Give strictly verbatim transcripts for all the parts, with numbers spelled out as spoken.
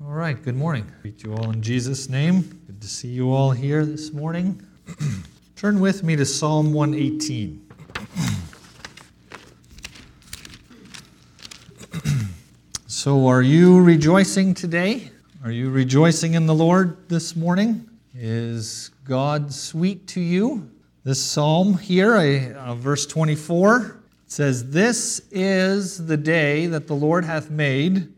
All right, good morning. Greet you all in Jesus' name. Good to see you all here this morning. Turn with me to Psalm one eighteen. So are you rejoicing today? Are you rejoicing in the Lord this morning? Is God sweet to you? This psalm here, uh, verse twenty-four, says, "This is the day that the Lord hath made,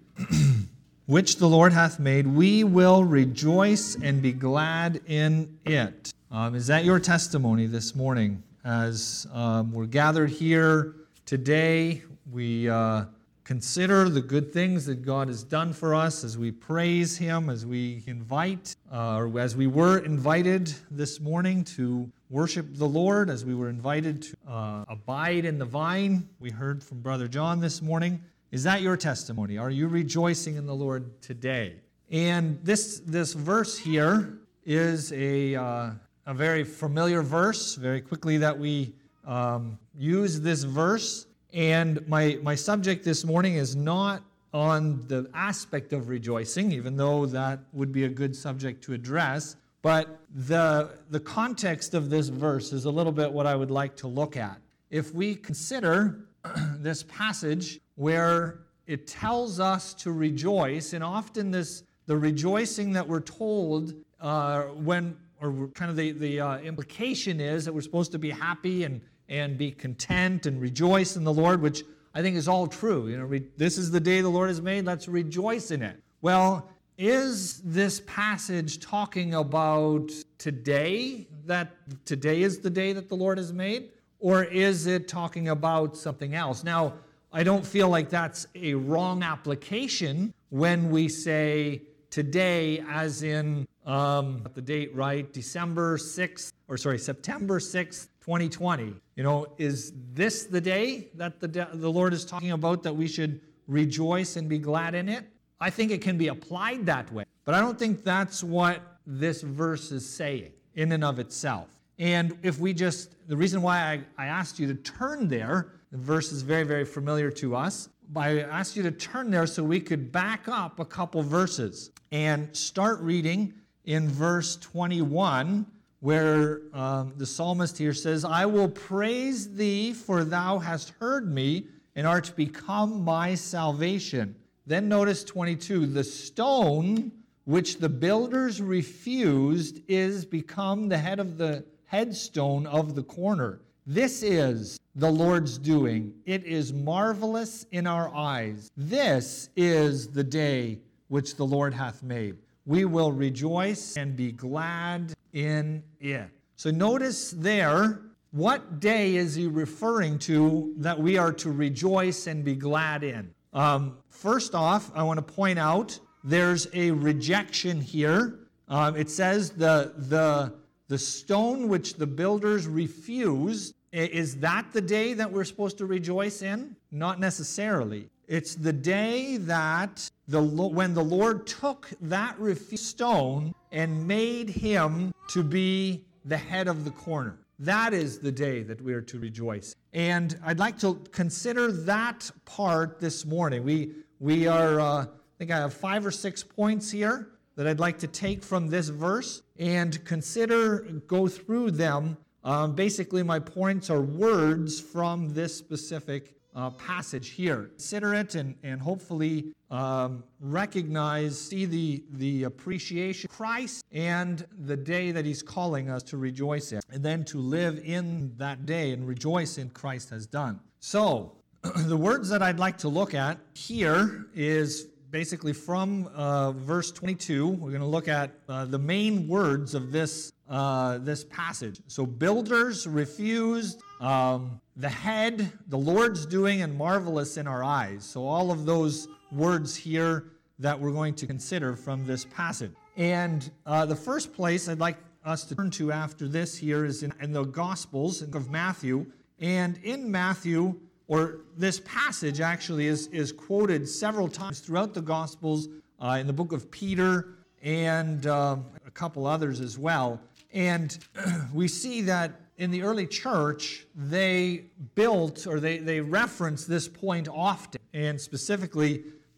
which the Lord hath made. We will rejoice and be glad in it." Um, is that your testimony this morning? As um, we're gathered here today, we uh, consider the good things that God has done for us, as we praise Him, as we invite, uh, or as we were invited this morning to worship the Lord, as we were invited to uh, abide in the vine. We heard from Brother John this morning. Is that your testimony? Are you rejoicing in the Lord today? And this this verse here is a uh, a very familiar verse. Very quickly that we um, use this verse. And my my subject this morning is not on the aspect of rejoicing, even though that would be a good subject to address. But the the context of this verse is a little bit what I would like to look at. If we consider this passage where it tells us to rejoice, and often this the rejoicing that we're told uh, when, or kind of the, the uh, implication is that we're supposed to be happy and, and be content and rejoice in the Lord, which I think is all true. You know, re- this is the day the Lord has made, let's rejoice in it. Well, is this passage talking about today, that today is the day that the Lord has made? Or is it talking about something else? Now, I don't feel like that's a wrong application when we say today, as in um, the date, right? December sixth, or sorry, September sixth, twenty twenty. You know, is this the day that the, the Lord is talking about, that we should rejoice and be glad in it? I think it can be applied that way. But I don't think that's what this verse is saying in and of itself. And if we just, the reason why I, I asked you to turn there, the verse is very, very familiar to us, but I asked you to turn there so we could back up a couple verses and start reading in verse twenty-one, where um, the psalmist here says, "I will praise thee, for thou hast heard me, and art become my salvation." Then notice twenty-two, "The stone which the builders refused is become the head of the headstone of the corner. This is the Lord's doing. It is marvelous in our eyes. This is the day which the Lord hath made. We will rejoice and be glad in it." So notice there, what day is he referring to that we are to rejoice and be glad in? Um, first off, I want to point out there's a rejection here. Um, it says the the The stone which the builders refused, is that the day that we're supposed to rejoice in? Not necessarily. It's the day that the when the Lord took that refused stone and made him to be the head of the corner. That is the day that we are to rejoice. And I'd like to consider that part this morning. We we are, uh, I think I have five or six points here that I'd like to take from this verse and consider, go through them. Um, basically, my points are words from this specific uh, passage here. Consider it and, and hopefully um, recognize, see the, the appreciation of Christ and the day that He's calling us to rejoice in, and then to live in that day and rejoice in Christ has done. So, the words that I'd like to look at here is basically from uh, verse twenty-two. We're going to look at uh, the main words of this uh, this passage. So builders refused, um, the head, the Lord's doing, and marvelous in our eyes. So all of those words here that we're going to consider from this passage. And uh, the first place I'd like us to turn to after this here is in, in the Gospels of Matthew. And in Matthew, or this passage actually is, is quoted several times throughout the Gospels, uh, in the book of Peter and uh, a couple others as well. And we see that in the early church, they built, or they, they reference this point often. And specifically,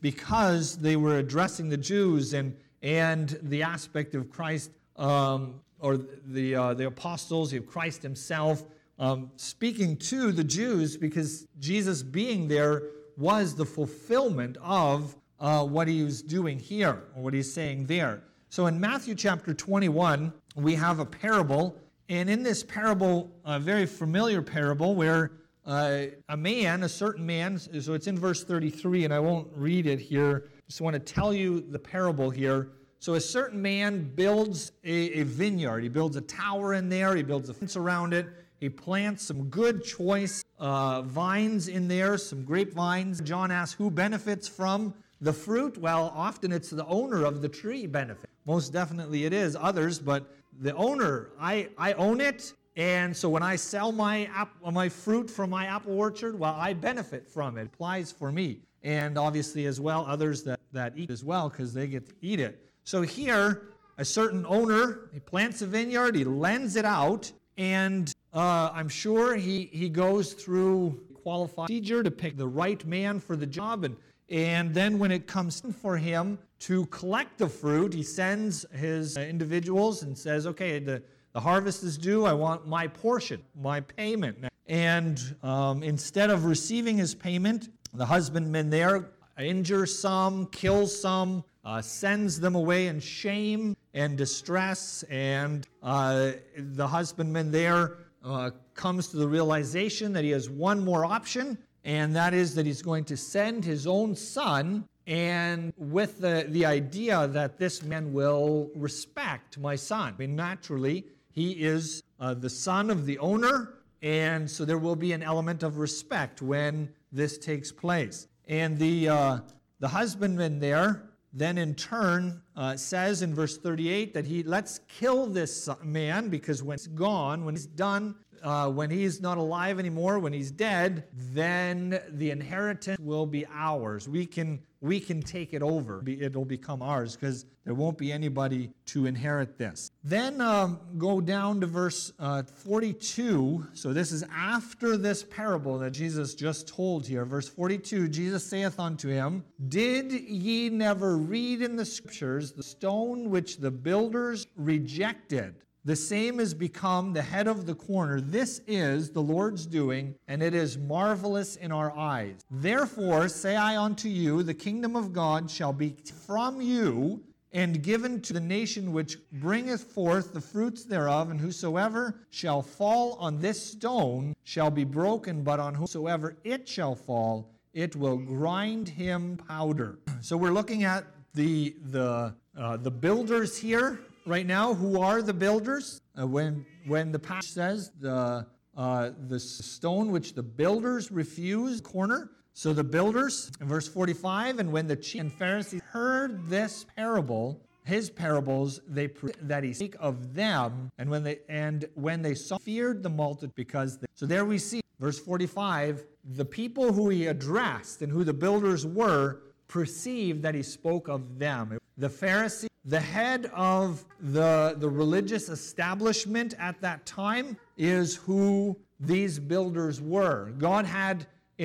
because they were addressing the Jews and and the aspect of Christ, um, or the uh, the apostles, of Christ himself, um, speaking to the Jews, because Jesus being there was the fulfillment of uh, what he was doing here, or what he's saying there. So in Matthew chapter twenty-one, we have a parable, and in this parable, a very familiar parable, where uh, a man, a certain man, so it's in verse thirty-three, and I won't read it here, just want to tell you the parable here. So a certain man builds a, a vineyard. He builds a tower in there. He builds a fence around it. He plants some good, choice uh, vines in there, some grapevines. John asks, who benefits from the fruit? Well, often it's the owner of the tree benefit. Most definitely it is others, but the owner, I, I own it, and so when I sell my app, my fruit from my apple orchard, well, I benefit from it. It applies for me. And obviously as well, others that, that eat as well, because they get to eat it. So here, a certain owner, he plants a vineyard, he lends it out, and uh, I'm sure he, he goes through qualified procedure to pick the right man for the job, and And then when it comes for him to collect the fruit, he sends his individuals and says, okay, the, the harvest is due. I want my portion, my payment. And um, instead of receiving his payment, the husbandman there injures some, kills some, uh, sends them away in shame and distress. And uh, the husbandman there uh, comes to the realization that he has one more option, and that is that he's going to send his own son, and with the, the idea that this man will respect my son. I mean, naturally, he is uh, the son of the owner, and so there will be an element of respect when this takes place. And the, uh, the husbandman there then in turn uh, says in verse thirty-eight that he let's kill this man, because when he's gone, when he's done, uh, when he's not alive anymore, when he's dead, then the inheritance will be ours. We can we can take it over. It'll become ours because there won't be anybody to inherit this. Then um, go down to verse uh, forty-two. So this is after this parable that Jesus just told here. Verse forty-two, Jesus saith unto him, Did ye never read in the Scriptures the stone which the builders rejected? The same is become the head of the corner. This is the Lord's doing, and it is marvelous in our eyes. Therefore say I unto you, the kingdom of God shall be from you, and given to the nation which bringeth forth the fruits thereof, and whosoever shall fall on this stone shall be broken, but on whosoever it shall fall, it will grind him powder. So we're looking at the the uh, the builders here right now. Who are the builders? Uh, when when the passage says the uh, the stone which the builders refused, corner. So the builders, in verse forty-five, and when the chief and Pharisees heard this parable, his parables, they that he spake of them, and when they and when they saw, feared the multitude, because they, so there we see verse forty-five, the people who he addressed and who the builders were perceived that he spoke of them. The Pharisee, the head of the the religious establishment at that time, is who these builders were. God had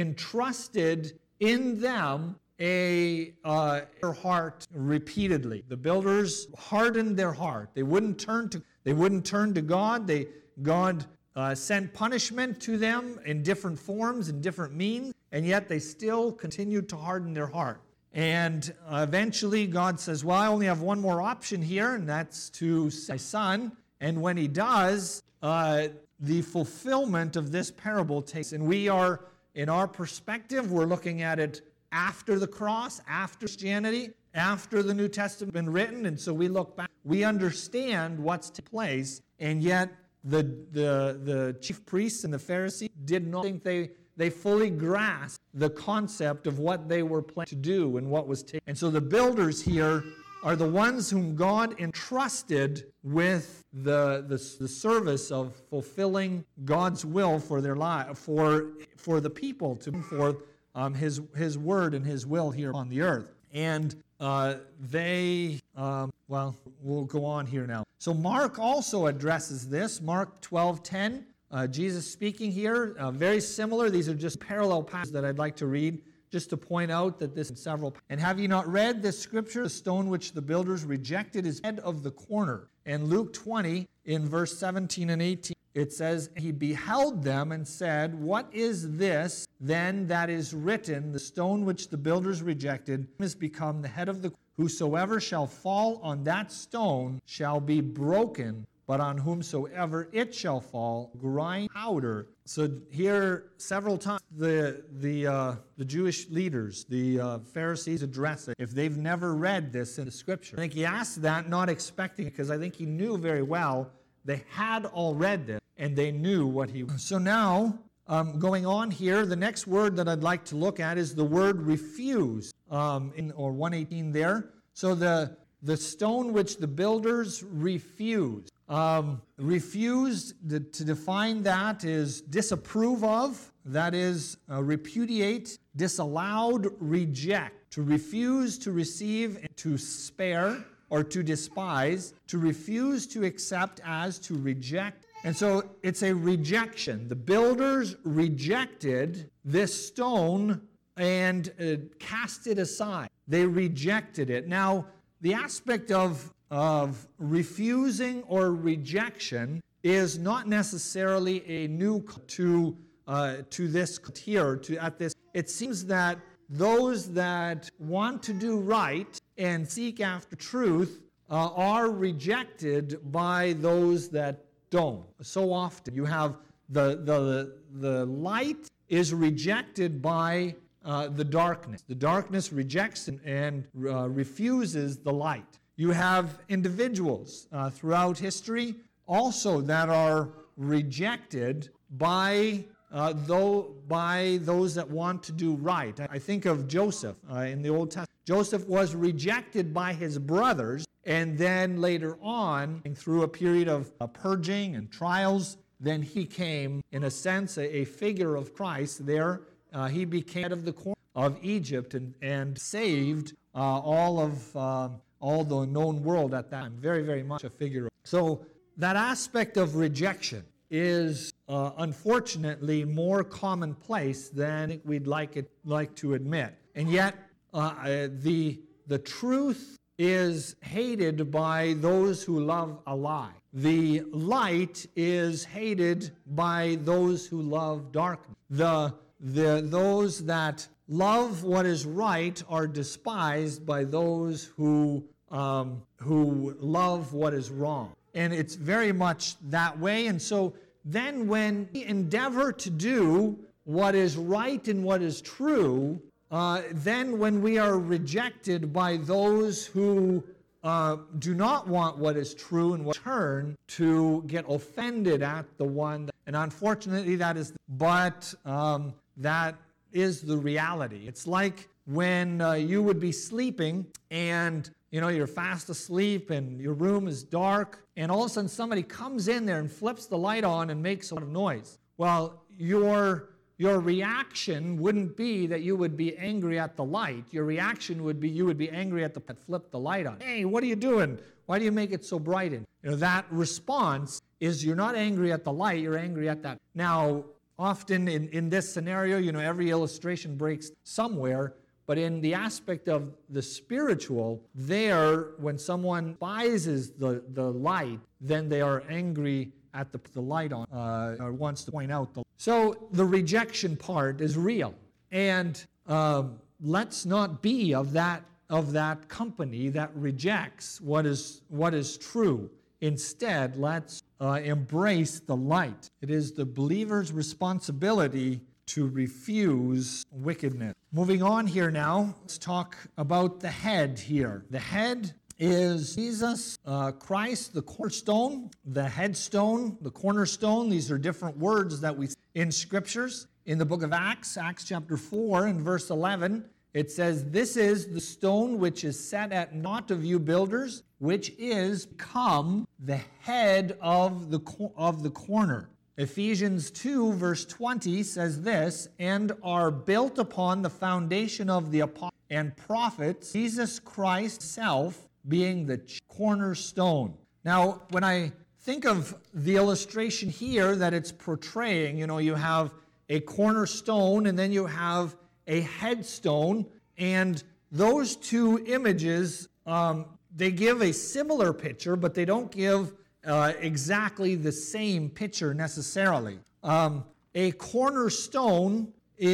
entrusted in them a uh, their heart repeatedly. The builders hardened their heart. They wouldn't turn to they wouldn't turn to God. They God uh, sent punishment to them in different forms and different means, and yet they still continued to harden their heart. And uh, eventually God says, well, I only have one more option here, and that's to send my son. And when he does, uh, the fulfillment of this parable takes, and we are, in our perspective, we're looking at it after the cross, after Christianity, after the New Testament has been written, and so we look back, we understand what's taking place, and yet the, the, the chief priests and the Pharisees did not think they They fully grasped the concept of what they were planning to do and what was taken. And so the builders here are the ones whom God entrusted with the, the, the service of fulfilling God's will for their life, for for the people to bring forth um, His His word and His will here on the earth. And uh, they, um, well, we'll go on here now. So Mark also addresses this. Mark twelve ten. Uh, Jesus speaking here, uh, very similar. These are just parallel passages that I'd like to read. just to point out that this is several. And have you not read this scripture? The stone which the builders rejected is head of the corner. And Luke twenty, in verse seventeen and eighteen, it says, he beheld them and said, what is this then that is written? The stone which the builders rejected has become the head of the corner. Whosoever shall fall on that stone shall be broken, but on whomsoever it shall fall, grind powder. So here, several times, the the uh, the Jewish leaders, the uh, Pharisees address it. If they've never read this in the Scripture, I think he asked that not expecting it, because I think he knew very well they had all read this, and they knew what he was. So now, um, going on here, the next word that I'd like to look at is the word refuse, um, in or one eighteen there. So the the stone which the builders refused. Um, refused, to, to define that, is disapprove of, that is, uh, repudiate, disallowed, reject. To refuse to receive, to spare, or to despise. To refuse to accept as to reject. And so it's a rejection. The builders rejected this stone and uh, cast it aside. They rejected it. Now, the aspect of of refusing or rejection is not necessarily a new to uh, to this here to at this. It seems that those that want to do right and seek after truth uh, are rejected by those that don't. So often you have the the the light is rejected by uh, the darkness. The darkness rejects and, and uh, refuses the light. You have individuals uh, throughout history also that are rejected by uh, though by those that want to do right. I think of Joseph uh, in the Old Testament. Joseph was rejected by his brothers, and then later on, through a period of uh, purging and trials, then he came, in a sense, a, a figure of Christ. There, uh, he became head of the corner of Egypt and, and saved uh, all of um, all the known world at that time. Very, very much a figure. So that aspect of rejection is uh, unfortunately more commonplace than we'd like it like to admit. And yet, uh, the the truth is hated by those who love a lie. The light is hated by those who love darkness. The the those that love what is right are despised by those who um, who love what is wrong. And it's very much that way. And so then when we endeavor to do what is right and what is true, uh, then when we are rejected by those who uh, do not want what is true and what turn to get offended at the one, that, and unfortunately that is, but um, that is the reality. It's like when uh, you would be sleeping and you know, you're fast asleep and your room is dark, and all of a sudden somebody comes in there and flips the light on and makes a lot of noise. Well, your your reaction wouldn't be that you would be angry at the light. Your reaction would be you would be angry at the that flipped the light on. Hey, what are you doing? Why do you make it so bright? And you know, that response is you're not angry at the light, you're angry at that. Now, often in, in this scenario, you know, every illustration breaks somewhere. But in the aspect of the spiritual, there, when someone despises the, the light, then they are angry at the, the light on, uh, or wants to point out the. So the rejection part is real, and um, let's not be of that of that company that rejects what is what is true. Instead, let's uh, embrace the light. It is the believer's responsibility to refuse wickedness. Moving on here now, let's talk about the head here. The head is Jesus uh, Christ, the cornerstone, the headstone, the cornerstone. These are different words that we see in scriptures. In the book of Acts, Acts chapter four and verse eleven, it says, "This is the stone which is set at naught of you builders, which is become the head of the co- of the corner." Ephesians two, verse twenty says this, "And are built upon the foundation of the apostles and prophets, Jesus Christ himself being the cornerstone." Now, when I think of the illustration here that it's portraying, you know, you have a cornerstone and then you have a headstone, and those two images, um, they give a similar picture, but they don't give uh, exactly the same picture necessarily. Um, a cornerstone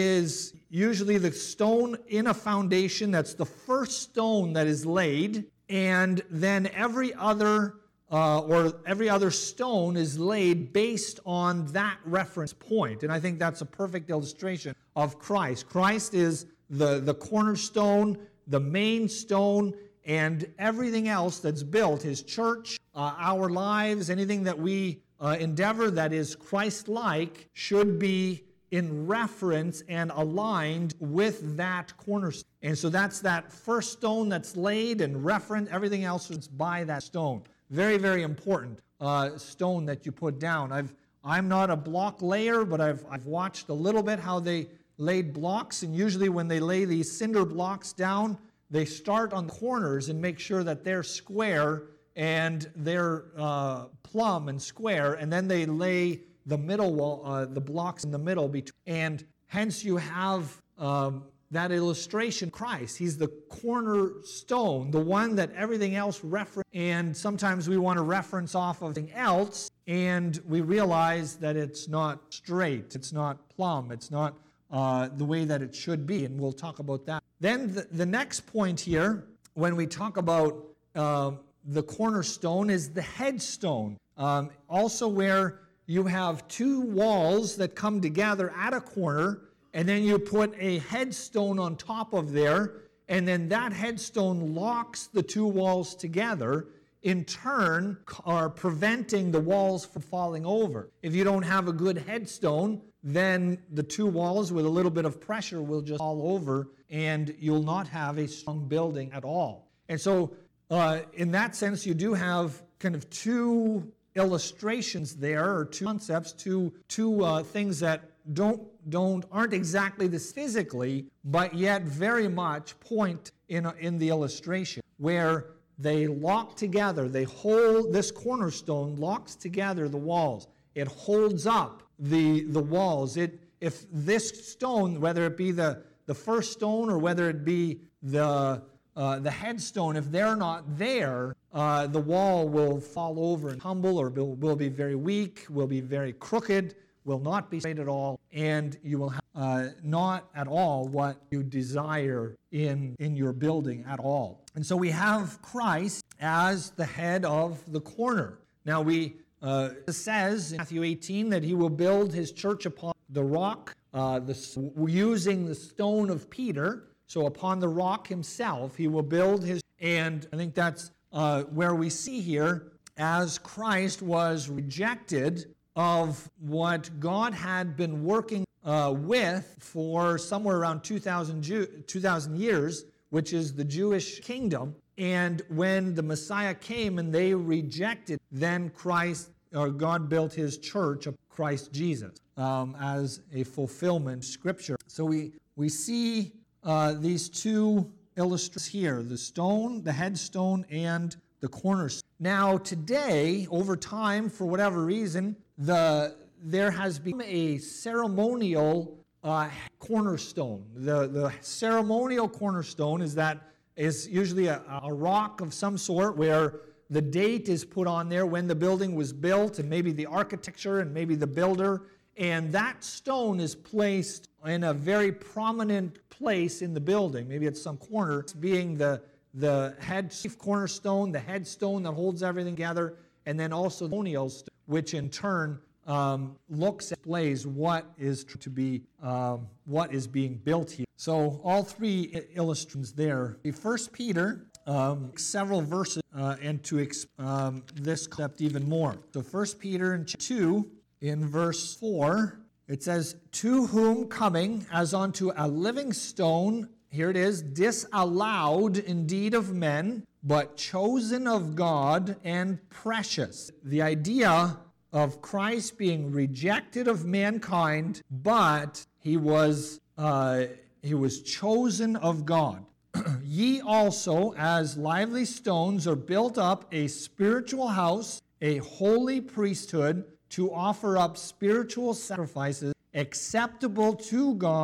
is usually the stone in a foundation that's the first stone that is laid, and then every other uh, or every other stone is laid based on that reference point. And I think that's a perfect illustration of Christ. Christ is the, the cornerstone, the main stone, and everything else that's built, his church, uh, our lives, anything that we uh, endeavor that is Christ-like should be in reference and aligned with that cornerstone. And so that's that first stone that's laid and reference, everything else is by that stone. Very, very important uh, stone that you put down. I've, I'm not a block layer, but I've, I've watched a little bit how they laid blocks, and usually when they lay these cinder blocks down, they start on the corners and make sure that they're square and they're uh, plumb and square, and then they lay the middle wall, uh, the blocks in the middle, between, and hence you have um, that illustration, Christ. He's the cornerstone, the one that everything else reference. And sometimes we want to reference off of something else, and we realize that it's not straight, it's not plumb, it's not uh, the way that it should be, and we'll talk about that. Then the, the next point here, when we talk about um, the cornerstone, is the headstone. Um, also where you have two walls that come together at a corner, and then you put a headstone on top of there, and then that headstone locks the two walls together, in turn are preventing the walls from falling over. If you don't have a good headstone, then the two walls with a little bit of pressure will just fall over, and you'll not have a strong building at all. And so uh, in that sense, you do have kind of two illustrations there, or two concepts, two two uh, things that don't don't aren't exactly this physically, but yet very much point in a, in the illustration, where they lock together. They hold, this cornerstone locks together the walls. It holds up the the walls. It if this stone, whether it be the the first stone or whether it be the Uh, the headstone, if they're not there, uh, the wall will fall over and tumble, or will, will be very weak, will be very crooked, will not be straight at all, and you will have uh, not at all what you desire in, in your building at all. And so we have Christ as the head of the corner. Now we uh, it says in Matthew eighteen that he will build his church upon the rock, uh, the, using the stone of Peter. So upon the rock himself, he will build his, and I think that's uh, where we see here, as Christ was rejected of what God had been working uh, with for somewhere around two thousand, Jew, two thousand years, which is the Jewish kingdom. And when the Messiah came and they rejected, then Christ, or God built his church of Christ Jesus um, as a fulfillment of Scripture. So we, we see Uh, these two illustrations here, the stone, the headstone, and the cornerstone. Now today, over time, for whatever reason, the there has become a ceremonial uh, cornerstone. The, the ceremonial cornerstone is that is usually a, a rock of some sort where the date is put on there when the building was built, and maybe the architecture and maybe the builder. And that stone is placed in a very prominent place in the building. Maybe it's some corner, it's being the, the head chief cornerstone, the headstone that holds everything together, and then also the ceremonial stone, which in turn um, looks and displays what is to be, um, what is being built here. So all three illustrations there. First Peter, um, several verses, uh, and to um, this concept even more. So First Peter in two, in verse four, it says, "To whom coming as unto a living stone," here it is, "disallowed indeed of men, but chosen of God and precious." The idea of Christ being rejected of mankind, but he was uh, he was chosen of God. "Ye also, as lively stones, are built up a spiritual house, a holy priesthood, to offer up spiritual sacrifices acceptable to God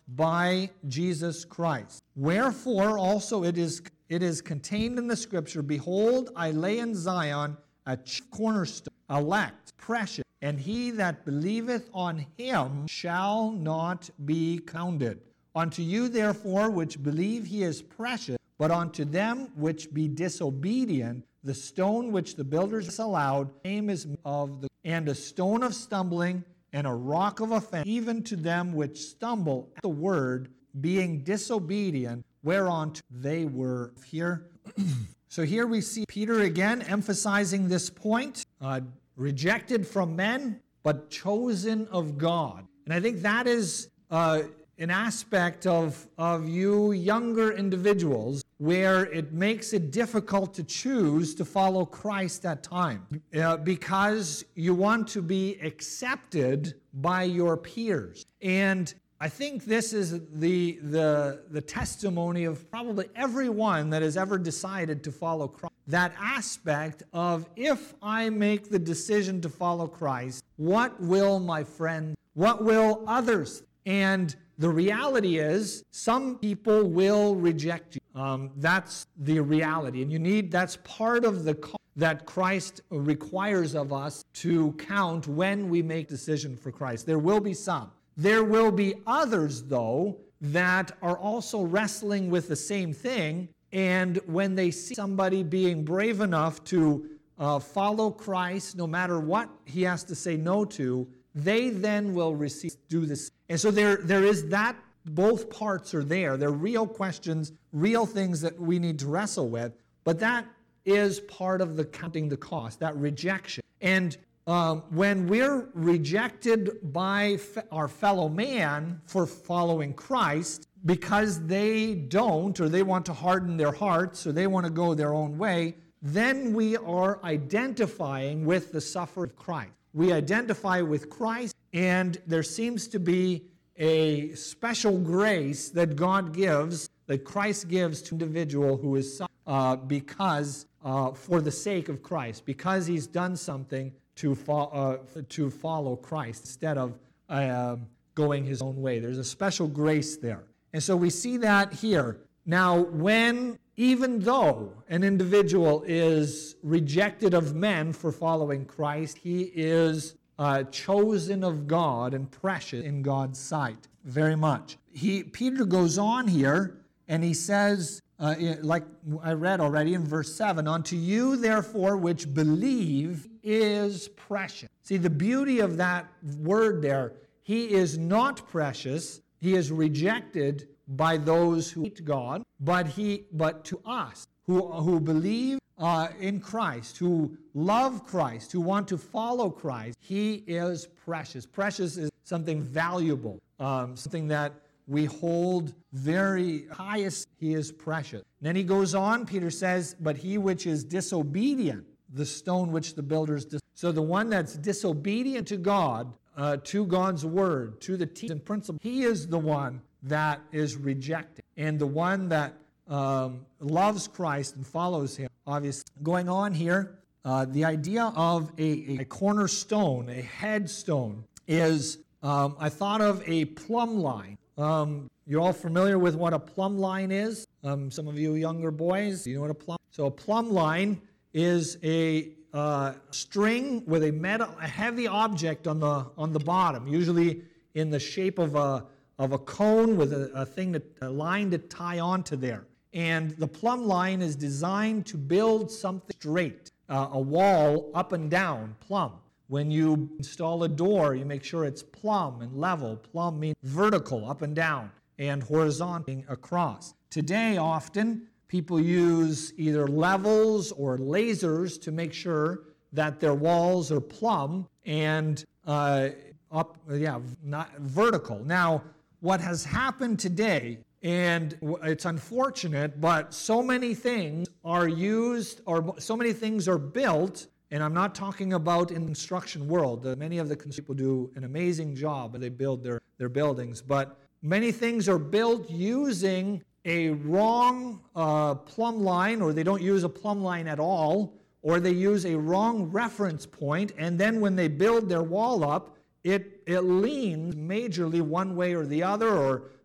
by Jesus Christ. Wherefore also it is it is contained in the Scripture, Behold, I lay in Zion a chief cornerstone, elect, precious, and he that believeth on him shall not be counted. Unto you therefore which believe he is precious, but unto them which be disobedient, the stone which the builders disallowed, name is of the, and a stone of stumbling, and a rock of offense, even to them which stumble at the word, being disobedient, whereunto they were here. So here we see Peter again emphasizing this point, uh, rejected from men, but chosen of God. And I think that is uh, an aspect of, of you younger individuals where it makes it difficult to choose to follow Christ at times uh, because you want to be accepted by your peers. And I think this is the, the, the testimony of probably everyone that has ever decided to follow Christ. That aspect of, if I make the decision to follow Christ, what will my friends, what will others? And the reality is, some people will reject you. Um, that's the reality. And you need, that's part of the call that Christ requires of us to count when we make decision for Christ. There will be some. There will be others, though, that are also wrestling with the same thing. And when they see somebody being brave enough to uh, follow Christ, no matter what he has to say no to, they then will receive, do this. And so there, there is that, both parts are there. They're real questions, real things that we need to wrestle with. But that is part of the counting the cost, that rejection. And um, when we're rejected by fe- our fellow man for following Christ, because they don't, or they want to harden their hearts, or they want to go their own way, then we are identifying with the sufferer of Christ. We identify with Christ, and there seems to be a special grace that God gives, that Christ gives to an individual who is uh, because, uh, for the sake of Christ, because he's done something to, fo- uh, to follow Christ instead of uh, going his own way. There's a special grace there. And so we see that here. Now, when, even though an individual is rejected of men for following Christ, he is uh, chosen of God and precious in God's sight very much. He, Peter goes on here and he says, uh, like I read already in verse seven, unto you therefore which believe is precious. See, the beauty of that word there, he is not precious. He is rejected by those who hate God, but he, but to us who who believe uh, in Christ, who love Christ, who want to follow Christ, he is precious. Precious is something valuable, um, something that we hold very highest. He is precious. And then he goes on. Peter says, "But he which is disobedient, the stone which the builders dis-" so the one that's disobedient to God, uh, to God's word, to the teaching and principle, he is the one that is rejected. And the one that um, loves Christ and follows him, obviously. Going on here, uh, the idea of a, a cornerstone, a headstone, is, um, I thought of a plumb line. Um, you're all familiar with what a plumb line is? Um, some of you younger boys, you know what a plumb? So a plumb line is a uh, string with a metal, a heavy object on the on the bottom, usually in the shape of a of a cone with a, a thing, that, a line to tie onto there. And the plumb line is designed to build something straight, uh, a wall up and down, plumb. When you install a door, you make sure it's plumb and level. Plumb means vertical, up and down, and horizontal, across. Today, often, people use either levels or lasers to make sure that their walls are plumb and uh, up, yeah, not vertical. Now, what has happened today, and it's unfortunate, but so many things are used, or so many things are built, and I'm not talking about in the construction world. Many of the people do an amazing job, and they build their, their buildings, but many things are built using a wrong uh, plumb line, or they don't use a plumb line at all, or they use a wrong reference point, and then when they build their wall up, It, it leans majorly one way or the other, or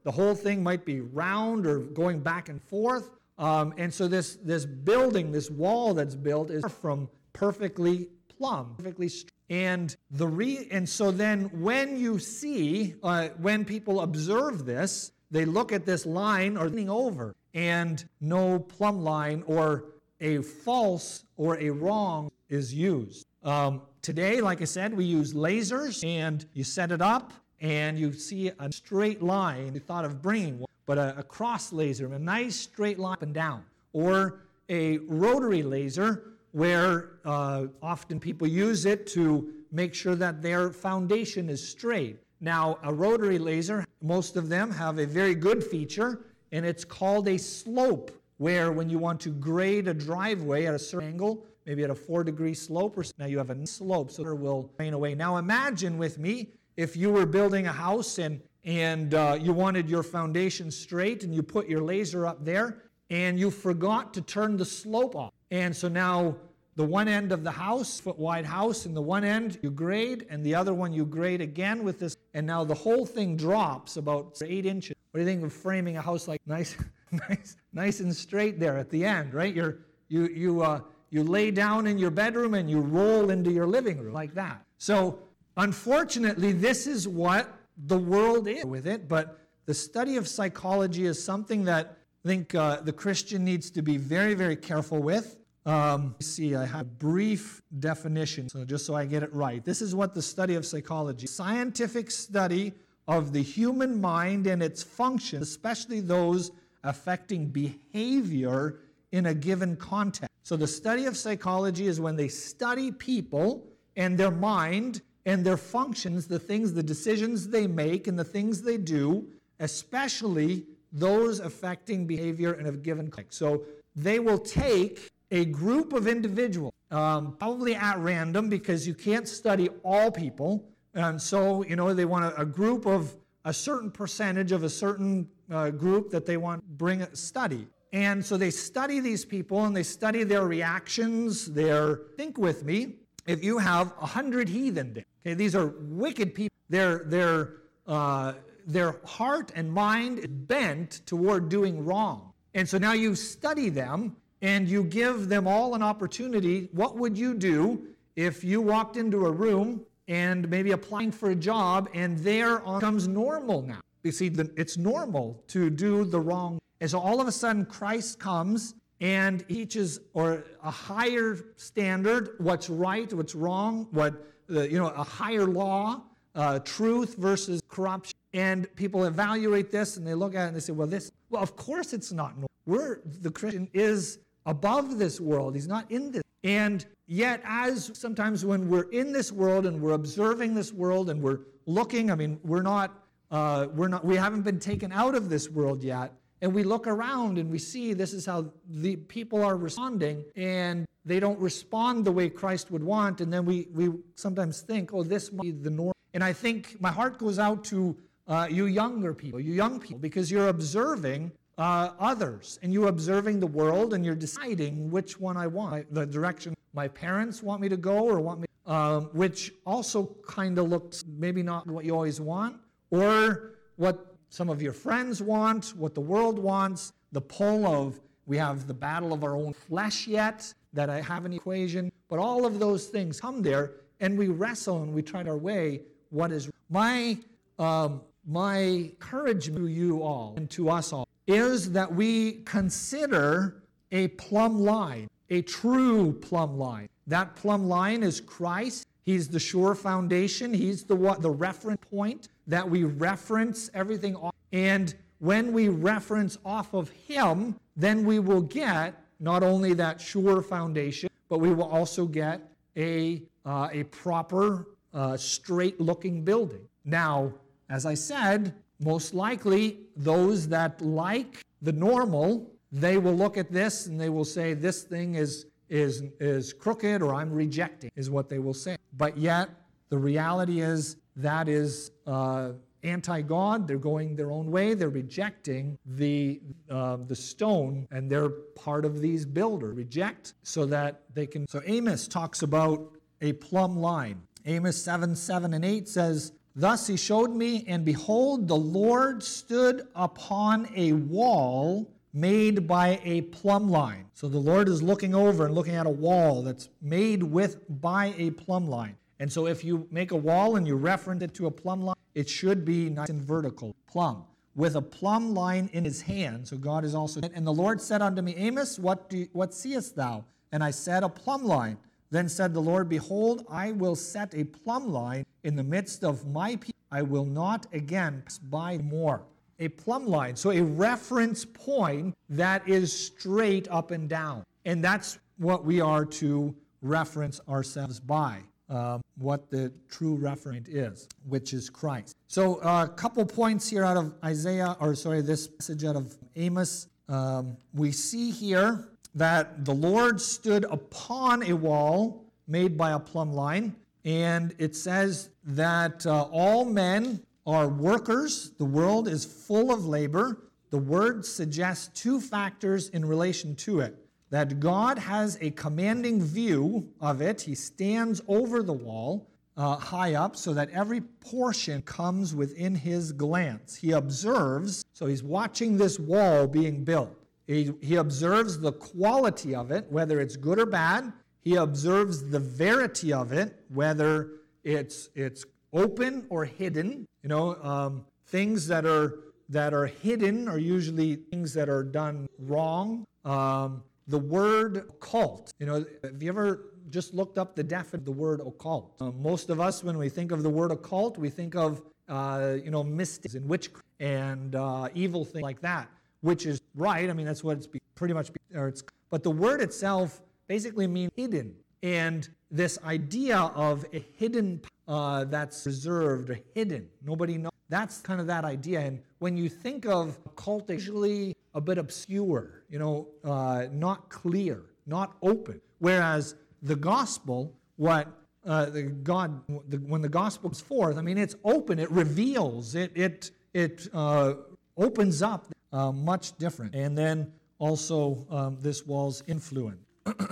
the whole thing might be round or going back and forth. Um, and so this, this building, this wall that's built is from perfectly plumb, perfectly straight. And the re and so then when you see, uh, when people observe this, they look at this line or leaning over, and no plumb line or a false or a wrong is used. Um, today, like I said, we use lasers, and you set it up, and you see a straight line. You thought of bringing one, but a, a cross laser, a nice straight line up and down, or a rotary laser, where uh, often people use it to make sure that their foundation is straight. Now, a rotary laser, most of them have a very good feature, and it's called a slope, where when you want to grade a driveway at a certain angle, maybe at a four-degree slope, or now you have a slope, so it will drain away. Now, imagine with me if you were building a house and, and uh, you wanted your foundation straight, and you put your laser up there, and you forgot to turn the slope off. And so now the one end of the house, foot-wide house, and the one end you grade, and the other one you grade again with this, and now the whole thing drops about eight inches. What do you think of framing a house like nice, nice, nice and straight there at the end, right? You're, you you uh, you lay down in your bedroom and you roll into your living room like that. So unfortunately, this is what the world is with it. But the study of psychology is something that I think uh, the Christian needs to be very, very careful with. Um, see, I have a brief definition, so just so I get it right. This is what the study of psychology, scientific study of the human mind and its functions, especially those affecting behavior in a given context. So the study of psychology is when they study people and their mind and their functions, the things, the decisions they make and the things they do, especially those affecting behavior in a given context. So they will take a group of individuals, um, probably at random, because you can't study all people. And so, you know, they want a, a group of a certain percentage of a certain uh, group that they want to bring a study. And so they study these people and they study their reactions, their, think with me, if you have a hundred heathen there, okay, these are wicked people. Their, their, uh, their heart and mind is bent toward doing wrong. And so now you study them, and you give them all an opportunity. What would you do if you walked into a room and maybe applying for a job, and there comes normal now? You see, it's normal to do the wrong. And so all of a sudden Christ comes and teaches, or a higher standard, what's right, what's wrong, what, uh, you know, a higher law, uh, truth versus corruption. And people evaluate this and they look at it and they say, well, this, well, of course it's not normal. We're, the Christian is above this world. He's not in this. And yet, as sometimes when we're in this world and we're observing this world and we're looking, I mean, we're not, uh, we're not, we haven't been taken out of this world yet, and we look around and we see this is how the people are responding, and they don't respond the way Christ would want, and then we we sometimes think, oh, this might be the norm. And I think my heart goes out to uh, you younger people, you young people, because you're observing Uh, others, and you're observing the world, and you're deciding which one I want, the direction my parents want me to go, or want me, um, which also kind of looks maybe not what you always want, or what some of your friends want, what the world wants, the pull of, we have the battle of our own flesh yet, that I have an equation, but all of those things come there, and we wrestle and we try our way, what is my, um, my encouragement to you all, and to us all, is that we consider a plumb line, a true plumb line. That plumb line is Christ. He's the sure foundation. He's the what, the reference point that we reference everything off. And when we reference off of Him, then we will get not only that sure foundation, but we will also get a, uh, a proper, uh, straight-looking building. Now, as I said, most likely, those that like the normal, they will look at this and they will say, this thing is, is, is crooked, or I'm rejecting, is what they will say. But yet, the reality is that is uh, anti-God. They're going their own way. They're rejecting the, uh, the stone, and they're part of these builders. Reject so that they can... So Amos talks about a plumb line. Amos seven, seven, and eight says, Thus he showed me, and behold, the Lord stood upon a wall made by a plumb line. So the Lord is looking over and looking at a wall that's made with by a plumb line. And so if you make a wall and you reference it to a plumb line, it should be nice and vertical, plumb, with a plumb line in his hand. So God is also, and the Lord said unto me, Amos, what do you, what seest thou? And I said, a plumb line. Then said the Lord, behold, I will set a plumb line in the midst of my people. I will not again pass by more. A plumb line, so a reference point that is straight up and down. And that's what we are to reference ourselves by, um, what the true referent is, which is Christ. So a couple points here out of Isaiah, or sorry, this passage out of Amos. Um, we see here that the Lord stood upon a wall made by a plumb line, and it says that uh, all men are workers. The world is full of labor. The word suggests two factors in relation to it. That God has a commanding view of it. He stands over the wall uh, high up so that every portion comes within his glance. He observes, so he's watching this wall being built. He, he observes the quality of it, whether it's good or bad. He observes the verity of it, whether it's it's open or hidden. You know, um, things that are that are hidden are usually things that are done wrong. Um, the word occult. You know, have you ever just looked up the definition of the word occult? Uh, most of us, when we think of the word occult, we think of uh, you know mystics and witchcraft and uh, evil things like that, which is right. I mean, that's what it's pretty much. Or it's, but the word itself basically means hidden. And this idea of a hidden uh, that's reserved or hidden, nobody knows. That's kind of that idea. And when you think of occult, it's usually a bit obscure, you know, uh, not clear, not open. Whereas the gospel, what uh, the God, the, when the gospel comes forth, I mean, it's open. It reveals. It it it uh, opens up. Uh, much different. And then also um, this wall's influence.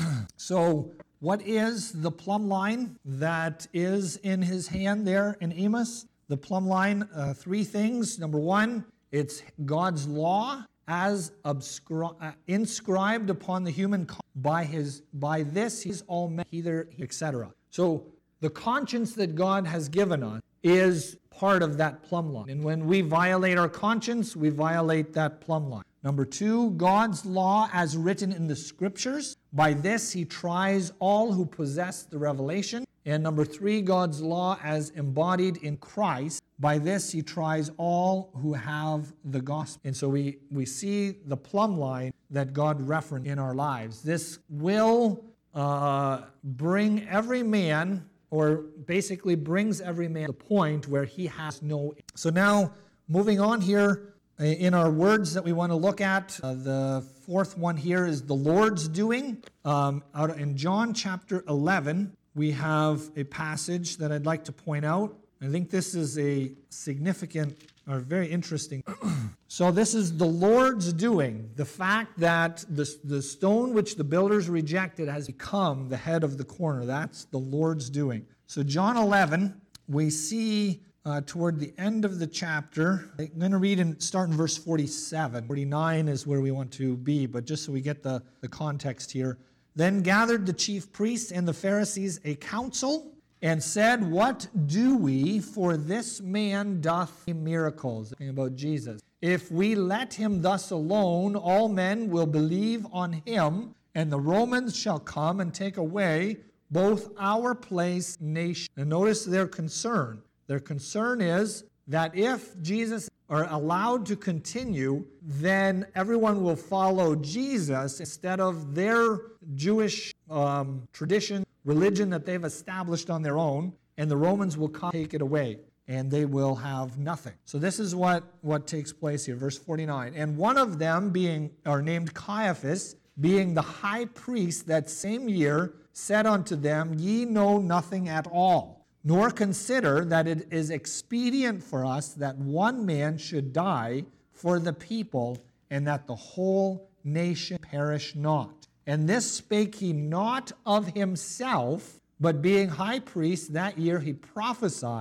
So what is the plumb line that is in his hand there in Amos? The plumb line, uh, three things. Number one, it's God's law as obscri- uh, inscribed upon the human con- by his by this he's all men, either, et cetera. So the conscience that God has given us is part of that plumb line. And when we violate our conscience, we violate that plumb line. Number two, God's law as written in the scriptures. By this he tries all who possess the revelation. And number three, God's law as embodied in Christ. By this he tries all who have the gospel. And so we, we see the plumb line that God referenced in our lives. This will uh, bring every man, or basically brings every man to the point where he has no... So now, moving on here, in our words that we want to look at, uh, the fourth one here is the Lord's doing. Um, out in John chapter eleven, we have a passage that I'd like to point out. I think this is a significant or very interesting. So this is the Lord's doing. The fact that the, the stone which the builders rejected has become the head of the corner. That's the Lord's doing. So John eleven, we see uh, toward the end of the chapter, I'm going to read and start in verse forty-seven. forty-nine is where we want to be, but just so we get the, the context here. Then gathered the chief priests and the Pharisees a council, and said, what do we, for this man doth miracles? Talking about Jesus. If we let him thus alone, all men will believe on him, and the Romans shall come and take away both our place, nation. And notice their concern. Their concern is that if Jesus are allowed to continue, then everyone will follow Jesus instead of their Jewish um, tradition, religion that they've established on their own, and the Romans will come take it away, and they will have nothing. So this is what, what takes place here, verse forty-nine. And one of them, being or named Caiaphas, being the high priest that same year, said unto them, Ye know nothing at all, nor consider that it is expedient for us that one man should die for the people, and that the whole nation perish not. And this spake he not of himself, but being high priest that year he prophesied,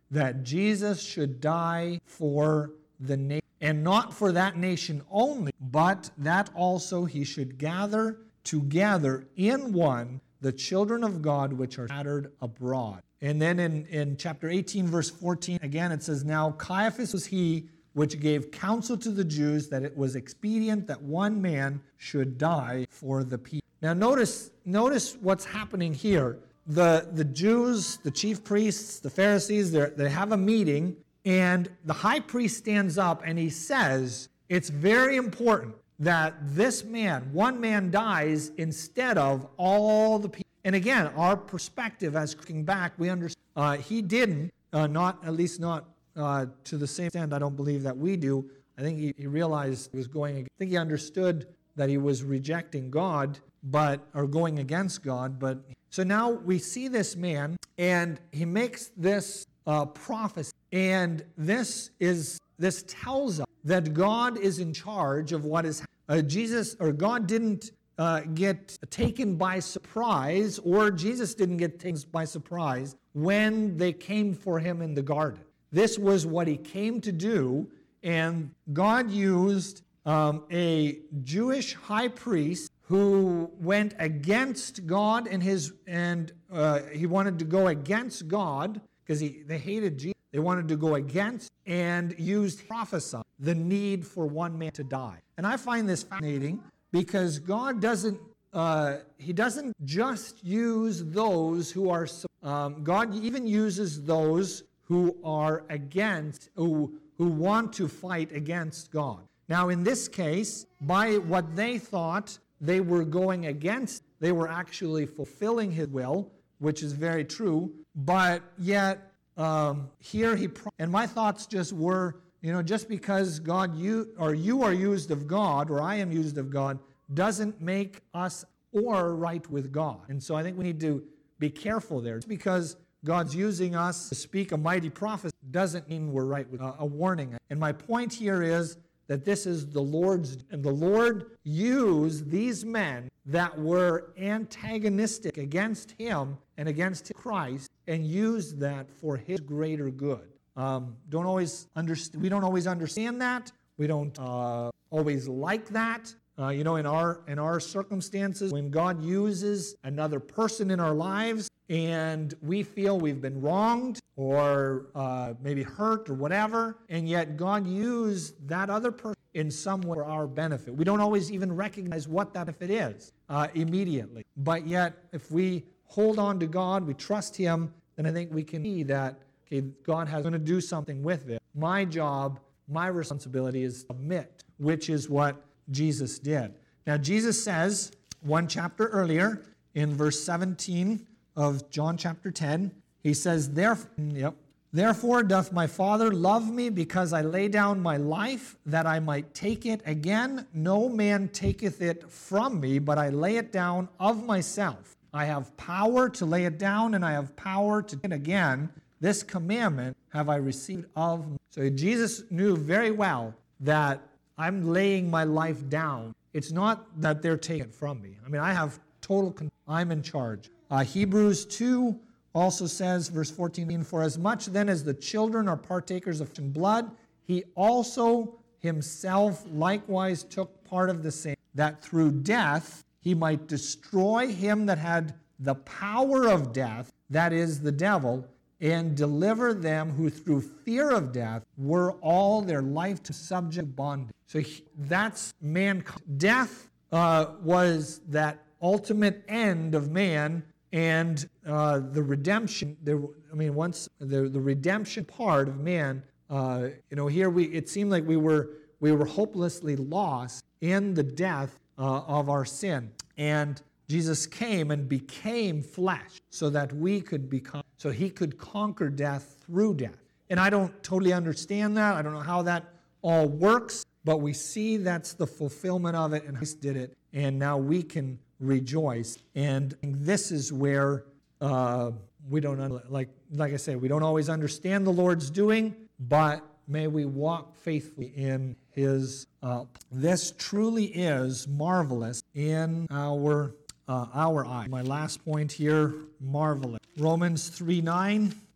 that Jesus should die for the nation, and not for that nation only, but that also he should gather together in one the children of God which are scattered abroad. And then in, in chapter eighteen, verse fourteen, again it says, Now Caiaphas was he which gave counsel to the Jews that it was expedient that one man should die for the people. Now notice, notice what's happening here. The, the Jews, the chief priests, the Pharisees, they have a meeting, and the high priest stands up and he says, it's very important that this man, one man dies instead of all the people. And again, our perspective as looking back, we understand uh, he didn't, uh, not at least not uh, to the same extent I don't believe that we do. I think he, he realized he was going, I think he understood that he was rejecting God, but or going against God. But so now we see this man, and he makes this uh, prophecy, and this is this tells us that God is in charge of what is uh, Jesus or God didn't uh, get taken by surprise, or Jesus didn't get taken by surprise when they came for him in the garden. This was what he came to do, and God used um, a Jewish high priest who went against God and his and uh, he wanted to go against God because he they hated Jesus. They wanted to go against and used prophesy the need for one man to die. And I find this fascinating because God doesn't uh, he doesn't just use those who are um, God even uses those who are against who who want to fight against God. Now in this case, by what they thought they were going against, they were actually fulfilling his will, which is very true, but yet um, here he, pro- and my thoughts just were, you know, just because God, you, or you are used of God, or I am used of God, doesn't make us or right with God. And so I think we need to be careful there. Just because God's using us to speak a mighty prophecy doesn't mean we're right with uh, a warning. And my point here is that this is the Lord's, and the Lord used these men that were antagonistic against him and against Christ, and used that for his greater good. Um, don't always understand. We don't always understand that. We don't uh, always like that. Uh, you know, in our in our circumstances, when God uses another person in our lives, and we feel we've been wronged or uh, maybe hurt or whatever, and yet God used that other person in some way for our benefit. We don't always even recognize what that benefit is uh, immediately. But yet, if we hold on to God, we trust him, then I think we can see that, okay, God has going to do something with it. My job, my responsibility is to submit, which is what Jesus did. Now, Jesus says, one chapter earlier, in verse seventeen of John chapter ten, he says, Therefore, yep, Therefore doth my Father love me, because I lay down my life, that I might take it again. No man taketh it from me, but I lay it down of myself. I have power to lay it down, and I have power to take it again. This commandment have I received of me. So Jesus knew very well that I'm laying my life down. It's not that they're taking it from me. I mean, I have total control. I'm in charge. Uh, Hebrews two also says, verse fourteen, For as much then as the children are partakers of flesh and blood, he also himself likewise took part of the same, that through death he might destroy him that had the power of death, that is, the devil, and deliver them who through fear of death were all their life to subject bondage. So he, that's mankind. Death uh, was that ultimate end of man, and uh, the redemption. There, I mean, once the the redemption part of man. Uh, you know, here we it seemed like we were we were hopelessly lost in the death uh, of our sin, and Jesus came and became flesh so that we could become, so he could conquer death through death. And I don't totally understand that. I don't know how that all works, but we see that's the fulfillment of it, and Christ did it, and now we can rejoice. And this is where uh, we don't, like, like I say, we don't always understand the Lord's doing, but may we walk faithfully in his, uh, this truly is marvelous in our Uh, our eye. My last point here, marvelous. Romans three nine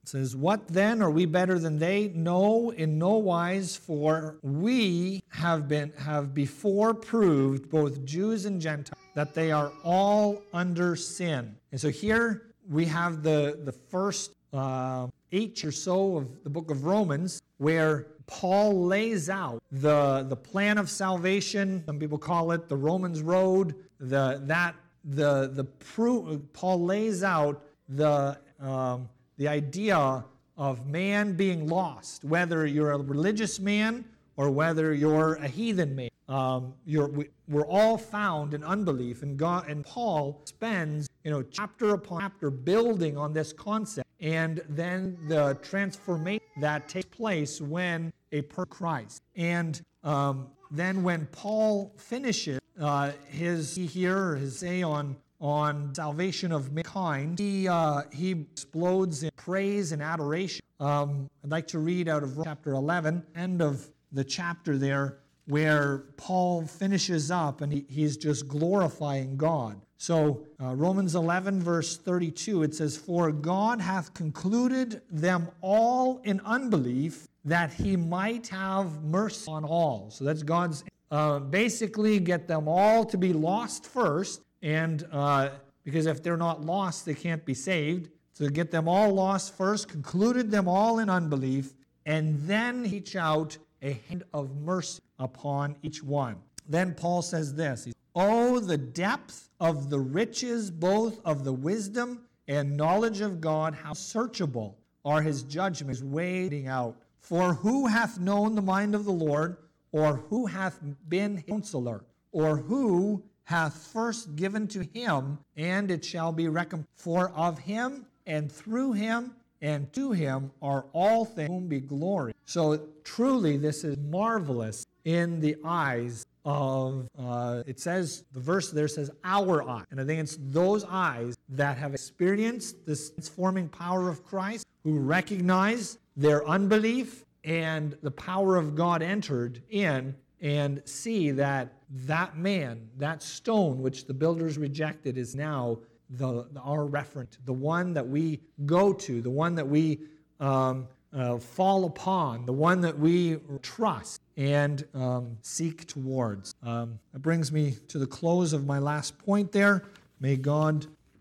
says, "What then? Are we better than they? No, in no wise, for we have been have before proved, both Jews and Gentiles, that they are all under sin." And so here we have the, the first uh, eight or so of the book of Romans, where Paul lays out the, the plan of salvation. Some people call it the Romans Road. The that the the pro, Paul lays out the um, the idea of man being lost, whether you're a religious man or whether you're a heathen man. Um, you're, we, we're all found in unbelief, and God and Paul spends, you know, chapter upon chapter building on this concept, and then the transformation that takes place when a person Christ. And um, then when Paul finishes uh, his here his say on on salvation of mankind, he uh, he explodes in praise and adoration. Um, I'd like to read out of chapter eleven, end of the chapter there, where Paul finishes up and he, he's just glorifying God. So uh, Romans eleven, verse thirty-two, it says, "For God hath concluded them all in unbelief, that he might have mercy on all." So that's God's, uh, basically get them all to be lost first, and uh, because if they're not lost, they can't be saved. So get them all lost first, concluded them all in unbelief, and then reach out a hand of mercy upon each one. Then Paul says this, "Oh, the depth of the riches both of the wisdom and knowledge of God, how searchable are his judgments, weighing out. For who hath known the mind of the Lord, or who hath been his counselor, or who hath first given to him, and it shall be recompensed. For of him, and through him, and to him are all things, whom be glory." So truly this is marvelous in the eyes of, uh, it says, the verse there says, our eye. And I think it's those eyes that have experienced this transforming power of Christ, who recognize their unbelief and the power of God entered in, and see that that man, that stone which the builders rejected, is now the, the our referent, the one that we go to, the one that we um, uh, fall upon, the one that we trust and um, seek towards. Um, that brings me to the close of my last point there. May God